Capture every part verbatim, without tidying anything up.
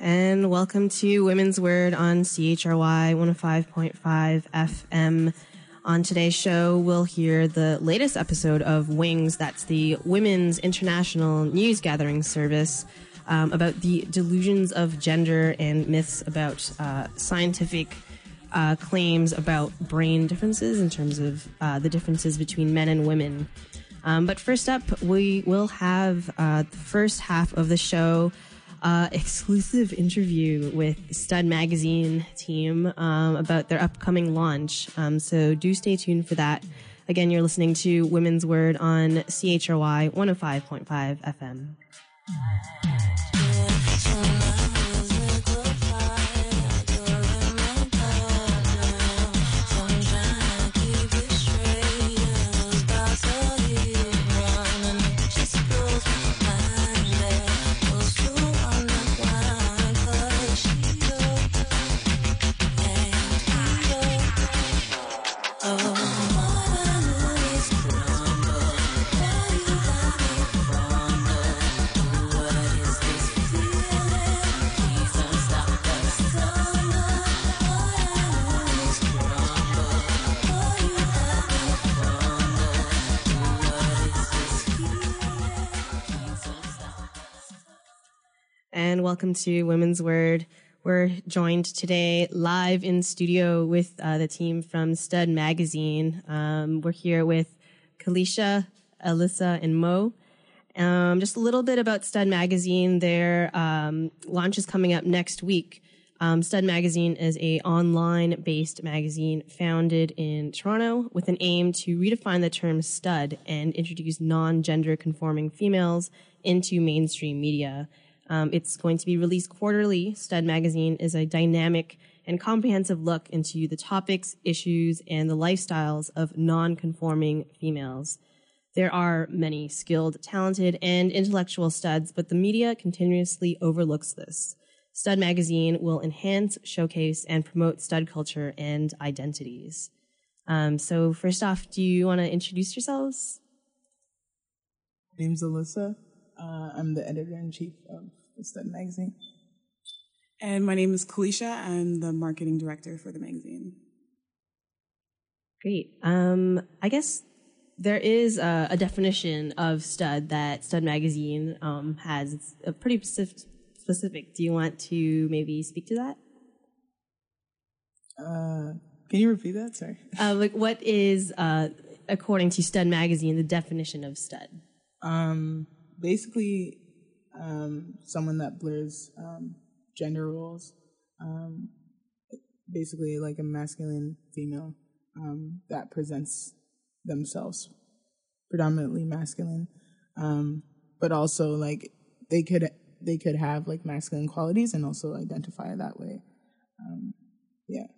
and welcome to Women's Word on C H R Y one oh five point five F M. On today's show, we'll hear the latest episode of WINGS, that's the Women's International News Gathering Service, um, about the delusions of gender and myths about uh, scientific uh, claims about brain differences in terms of uh, the differences between men and women. Um, but first up, we will have uh, the first half of the show, uh, exclusive interview with Stud Magazine team um, about their upcoming launch. Um, so do stay tuned for that. Again, you're listening to Women's Word on C H R Y one oh five point five F M. And welcome to Women's Word. We're joined today live in studio with uh, the team from Stud Magazine. Um, we're here with Kalisha, Alyssa, and Mo. Um, just a little bit about Stud Magazine. Their um, launch is coming up next week. Um, Stud Magazine is a online-based magazine founded in Toronto with an aim to redefine the term stud and introduce non-gender conforming females into mainstream media. Um, it's going to be released quarterly. Stud Magazine is a dynamic and comprehensive look into the topics, issues, and the lifestyles of non-conforming females. There are many skilled, talented, and intellectual studs, but the media continuously overlooks this. Stud Magazine will enhance, showcase, and promote stud culture and identities. Um, so first off, do you want to introduce yourselves? My name's Alyssa. Uh, I'm the editor-in-chief of the Stud Magazine. And my name is Kalisha. I'm the marketing director for the magazine. Great. Um, I guess there is a, a definition of stud that Stud Magazine um, has. It's a pretty specific. Do you want to maybe speak to that? Uh, can you repeat that? Sorry. Uh, like, what is, uh, according to Stud Magazine, the definition of stud? Um... Basically, um, someone that blurs um, gender roles. Um, basically, like a masculine female um, that presents themselves predominantly masculine, um, but also like they could they could have like masculine qualities and also identify that way. Um, yeah.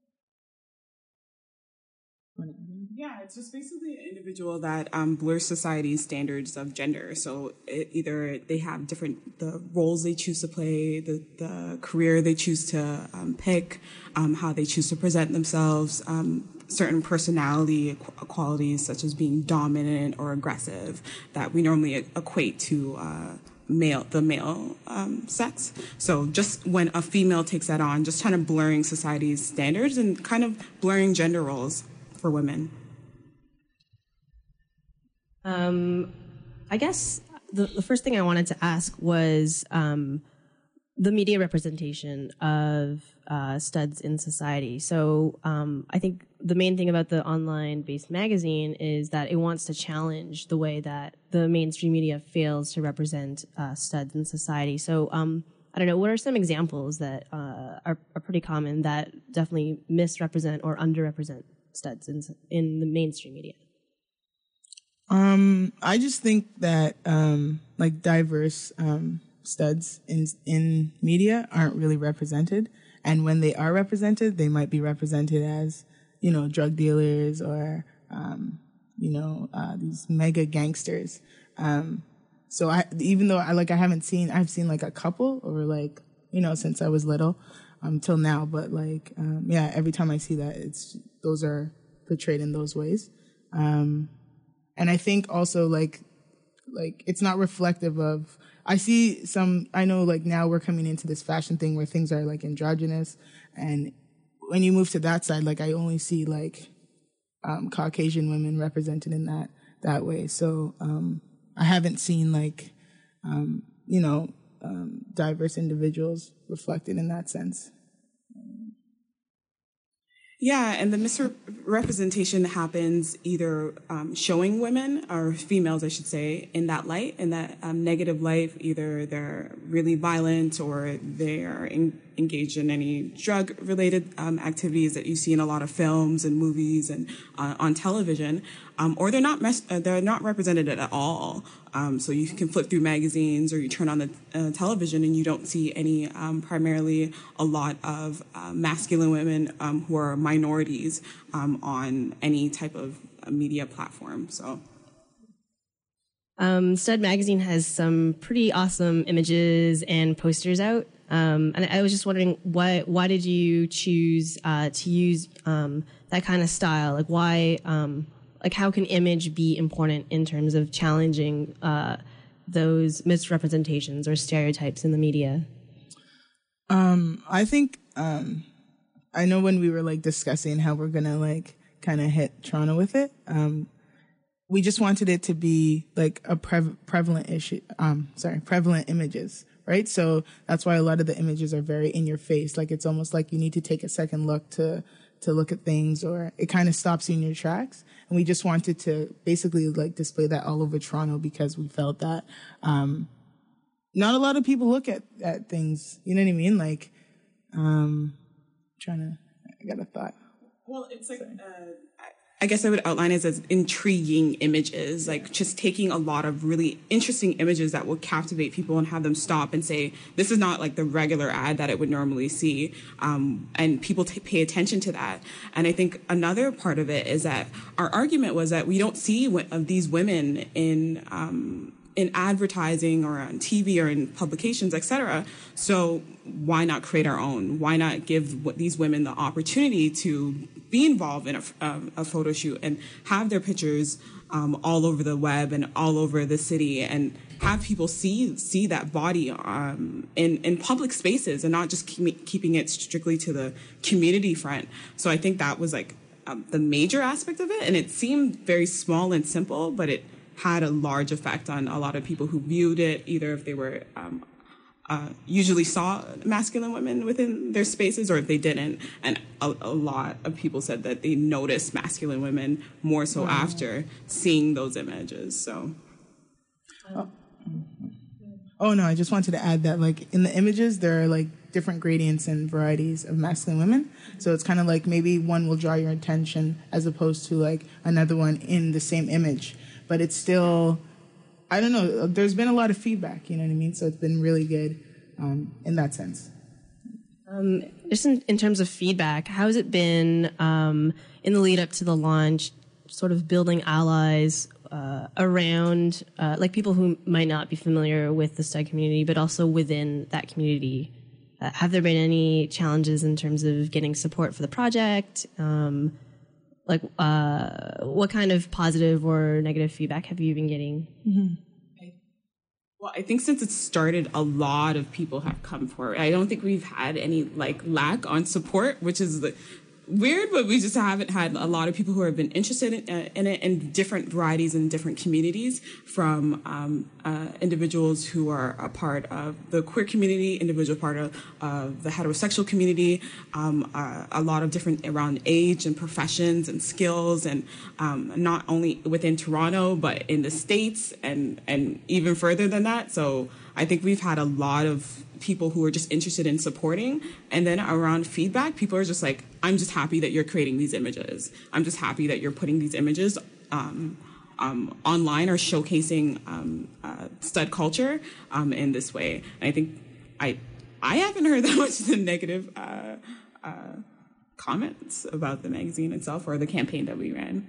Yeah, it's just basically an individual that um, blurs society's standards of gender. So it, either they have different, the roles they choose to play, the, the career they choose to um, pick, um, how they choose to present themselves, um, certain personality qualities such as being dominant or aggressive that we normally equate to uh, male, the male um, sex. So just when a female takes that on, just kind of blurring society's standards and kind of blurring gender roles for women. Um, I guess the, the first thing I wanted to ask was um, the media representation of uh, studs in society. So um, I think the main thing about the online-based magazine is that it wants to challenge the way that the mainstream media fails to represent uh, studs in society. So um, I don't know, what are some examples that uh, are, are pretty common that definitely misrepresent or underrepresent studs in, in the mainstream media? Um, I just think that um, like diverse um, studs in in media aren't really represented, and when they are represented, they might be represented as, you know, drug dealers or um, you know uh, these mega gangsters. Um, so I, even though I like I haven't seen, I've seen like a couple over like you know since I was little, um, till now. But like um, yeah, every time I see that, it's those are portrayed in those ways. Um, And I think also, like, like, it's not reflective of, I see some, I know like now we're coming into this fashion thing where things are like androgynous. And when you move to that side, like I only see like, um, Caucasian women represented in that, that way. So, um, I haven't seen like, um, you know, um, diverse individuals reflected in that sense. Yeah, and the misrepresentation happens either um, showing women, or females, I should say, in that light, in that um, negative light. Either they're really violent or they are in, engaged in any drug-related um, activities that you see in a lot of films and movies and uh, on television, um, or they're not mes- uh, they're not represented at all. Um, so you can flip through magazines or you turn on the uh, television and you don't see any, um, primarily a lot of uh, masculine women um, who are minorities um, on any type of uh, media platform. So, um, Stud Magazine has some pretty awesome images and posters out. Um, and I was just wondering, why why did you choose uh, to use um, that kind of style? Like, why? Um, Like, how can image be important in terms of challenging uh, those misrepresentations or stereotypes in the media? Um, I think, um, I know when we were like discussing how we're gonna like kind of hit Toronto with it, um, we just wanted it to be like a pre- prevalent issue, um, sorry, prevalent images, right? So that's why a lot of the images are very in your face. Like, it's almost like you need to take a second look to, to look at things, or it kind of stops you in your tracks. And we just wanted to basically like display that all over Toronto because we felt that, um, not a lot of people look at, at things. You know what I mean? Like, um, trying to, I got a thought. Well, it's like, uh, I guess I would outline it as intriguing images, like just taking a lot of really interesting images that will captivate people and have them stop and say, this is not like the regular ad that it would normally see. Um, and people t- pay attention to that. And I think another part of it is that our argument was that we don't see w- of these women in, um, in advertising or on T V or in publications, et cetera. So why not create our own? Why not give what these women the opportunity to be involved in a, um, a photo shoot and have their pictures um, all over the web and all over the city, and have people see see that body um, in in public spaces and not just keep, keeping it strictly to the community front. So I think that was like um, the major aspect of it, and it seemed very small and simple, but it had a large effect on a lot of people who viewed it, either if they were um, uh, usually saw masculine women within their spaces or if they didn't. And a, a lot of people said that they noticed masculine women more so wow. after seeing those images. So. Oh. oh, no, I just wanted to add that, like, in the images, there are, like, different gradients and varieties of masculine women. So it's kind of like maybe one will draw your attention as opposed to, like, another one in the same image. But it's still, I don't know, there's been a lot of feedback, you know what I mean? So it's been really good um, in that sense. Um, just in, in terms of feedback, how has it been um, in the lead up to the launch, sort of building allies uh, around, uh, like people who might not be familiar with the stud community, but also within that community? Uh, have there been any challenges in terms of getting support for the project? Um, Like, uh, what kind of positive or negative feedback have you been getting? Mm-hmm. Well, I think since it started, a lot of people have come forward. I don't think we've had any, like, lack on support, which is the, weird, but we just haven't had a lot of people who have been interested in, uh, in it in different varieties and different communities, from um, uh, individuals who are a part of the queer community, individual part of uh, the heterosexual community, um, uh, a lot of different around age and professions and skills, and um, not only within Toronto, but in the States and, and even further than that. So I think we've had a lot of people who are just interested in supporting. And then around feedback, people are just like, I'm just happy that you're creating these images. I'm just happy that you're putting these images um, um, online or showcasing um, uh, stud culture um, in this way. And I think I I haven't heard that much the negative uh, uh, comments about the magazine itself or the campaign that we ran.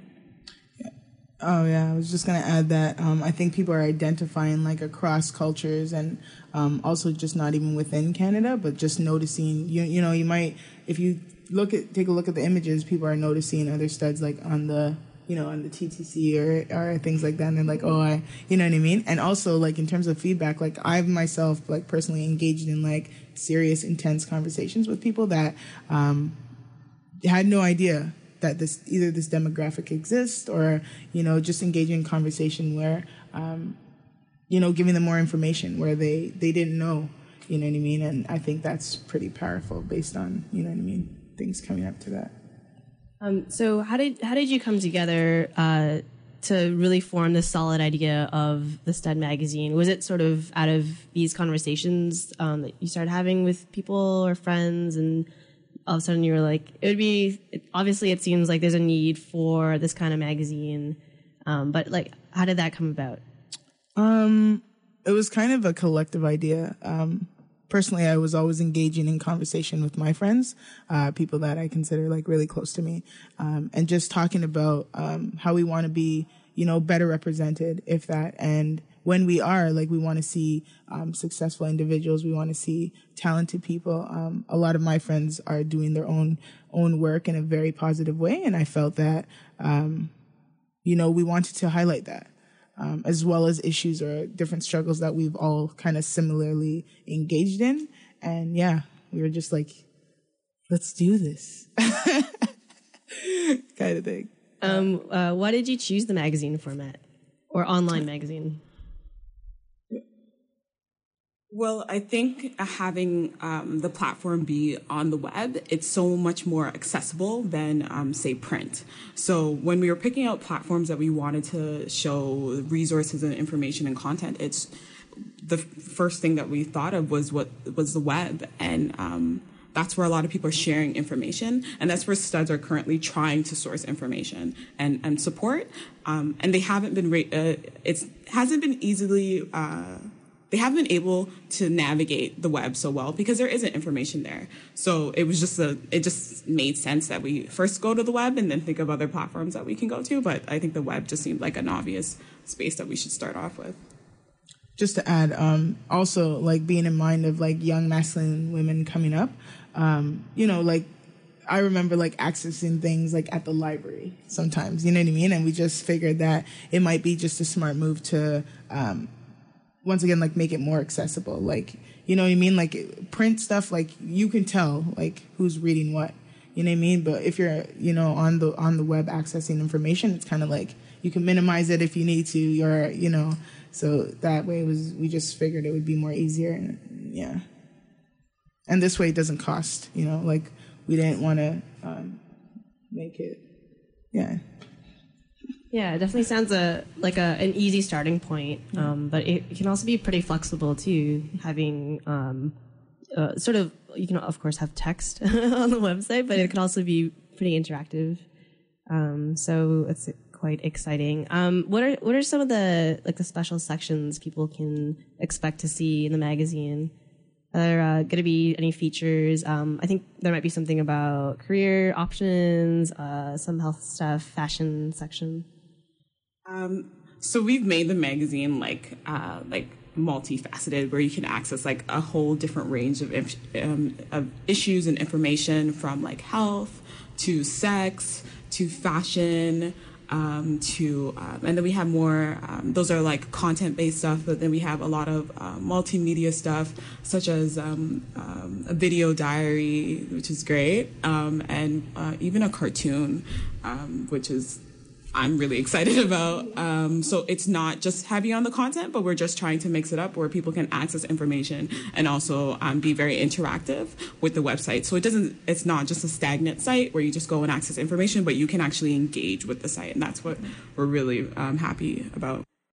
Oh, yeah, I was just going to add that um, I think people are identifying, like, across cultures and um, also just not even within Canada, but just noticing, you you know, you might, if you look at, take a look at the images, people are noticing other studs, like, on the you know, on the T T C or, or things like that. And they're like, oh, I, you know what I mean? And also, like, in terms of feedback, like, I've myself, like, personally engaged in, like, serious, intense conversations with people that um, had no idea that this, either this demographic exists or, you know, just engaging in conversation where, um, you know, giving them more information where they, they didn't know, you know what I mean? And I think that's pretty powerful based on, you know what I mean, things coming up to that. Um, so how did how did you come together uh, to really form this solid idea of the Stud magazine? Was it sort of out of these conversations um, that you started having with people or friends, and all of a sudden you were like, it would be, obviously it seems like there's a need for this kind of magazine, um, but like, how did that come about? Um, it was kind of a collective idea. Um, Personally, I was always engaging in conversation with my friends, uh, people that I consider like really close to me, um, and just talking about um, how we want to be, you know, better represented, if that. And when we are, like, we want to see um, successful individuals. We want to see talented people. Um, a lot of my friends are doing their own own work in a very positive way, and I felt that, um, you know, we wanted to highlight that. Um, as well as issues or different struggles that we've all kind of similarly engaged in. And yeah, we were just like, let's do this kind of thing. Um, uh, why did you choose the magazine format or online magazine? Well, I think having um, the platform be on the web, it's so much more accessible than, um, say, print. So when we were picking out platforms that we wanted to show resources and information and content, it's the first thing that we thought of was what was the web. And um, that's where a lot of people are sharing information. And that's where studs are currently trying to source information and, and support. Um, and they haven't been, uh, it's hasn't been easily... Uh, They haven't been able to navigate the web so well because there isn't information there. So it was just a, it just made sense that we first go to the web and then think of other platforms that we can go to. But I think the web just seemed like an obvious space that we should start off with. Just to add, um, also, like, being in mind of, like, young masculine women coming up, um, you know, like, I remember, like, accessing things, like, at the library sometimes, you know what I mean? And we just figured that it might be just a smart move to, um, once again, like, make it more accessible. Like, you know what I mean? Like, print stuff, like, you can tell, like, who's reading what. You know what I mean? But if you're, you know, on the on the web accessing information, it's kind of like you can minimize it if you need to. You're, you know, so that way it was, we just figured it would be more easier. And, yeah. And this way it doesn't cost, you know, like, we didn't want to um, make it, yeah. Yeah, it definitely sounds a like a an easy starting point, um, but it, it can also be pretty flexible too. Having um, uh, sort of, you can of course have text on the website, but it can also be pretty interactive. Um, so it's quite exciting. Um, what are what are some of the like the special sections people can expect to see in the magazine? Are there uh, going to be any features? Um, I think there might be something about career options, uh, some health stuff, fashion section. Um, so we've made the magazine like uh, like multifaceted, where you can access like a whole different range of um, of issues and information, from like health to sex to fashion. Um, to um, and then we have more. Um, those are like content-based stuff, but then we have a lot of uh, multimedia stuff, such as um, um, a video diary, which is great, um, and uh, even a cartoon, um, which is I'm really excited about. Um, so it's not just heavy on the content, but we're just trying to mix it up where people can access information and also um, be very interactive with the website. So it doesn't, it's not just a stagnant site where you just go and access information, but you can actually engage with the site. And that's what we're really um, happy about.